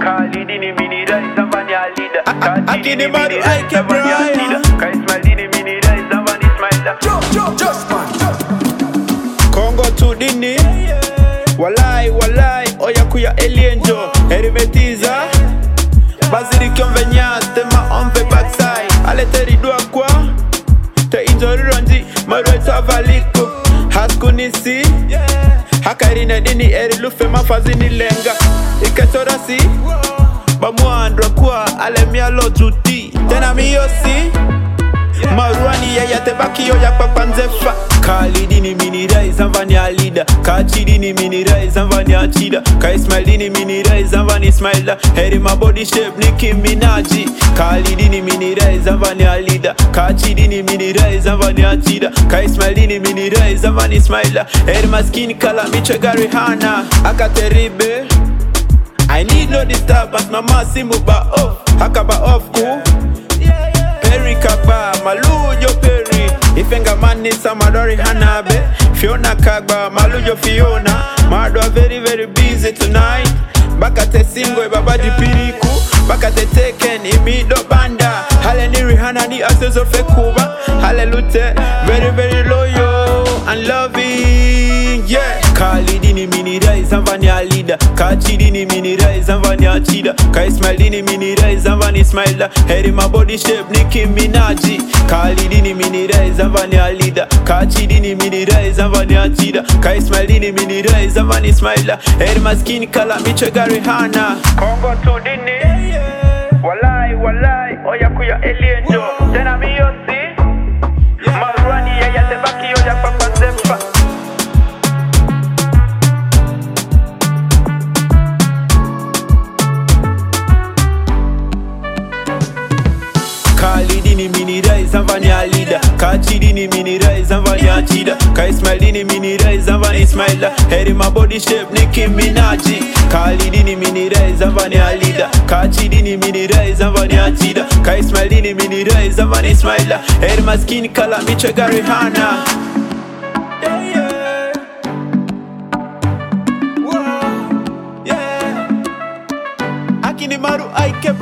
Kalidini mini rise avani alida. Akini maru aike braya. Ka Ismailini mini rise avani Ismaila. Just man. Kongo to dini. Walai oya kuya elienjo. Erimetiza Baziri kiomvenya tema on the backside. Ale teridua kwa te injorironji marueto avaliko. Haskunisi Hakarina dini erilufe mafazini lenga. Iketorasi Bamuandra kwa alemia lo juti. Tena miyosi Maruani ya tebaki yo ya papanzefa. Kalidini mini rise avani alida. Kachidini mini rise avani achida. Ka Ismailini mini rise avani Ismaila. Heri my body shape Nicki Minaji. Kalidini mini rise avani alida. Kachidini mini rise avani achida. Ka Ismailini mini rise avani Ismaila. Heri my skin color michega Rihanna. Akateribe I need no disturbance, mama simu ba off. Hakaba off cool. Perry kaba, malujo Perry. Ifenga mani samadori hanabe. Fiona kagba, malujo Fiona. Madwa very busy tonight. Bakate singwe babadi piriku. Bakate teken imido banda. Hale ni Rihanna ni asezo fekuba. Hale lute, very loyal and loving, yeah. Kalidini mini rise avani alida. Kachidini mini rise avani achida. Ka Ismailini mini rise avani Ismaila. Heri my body shape Nicki Minaji. Kalidini mini rise avani alida. Kachidini mini rise avani achida. Ka Ismailini mini rise avani Ismaila. Heri my skin color michega Rihanna. Kongo to dini. Walai oya kuya elienjo. Tena miyosi Maruani ya tebaki yo ya papanzefa. Kalidini mini rise avani alida. Kachidini mini rise avani achida. Ka Ismailini mini rise avani Ismaila. Heri my body shape Nicki Minaji. Kalidini mini rise avani alida. Kachidini mini rise avani achida. Ka Ismailini mini rise avani Ismaila. Heri my skin color michega Rihanna. Akini maru aike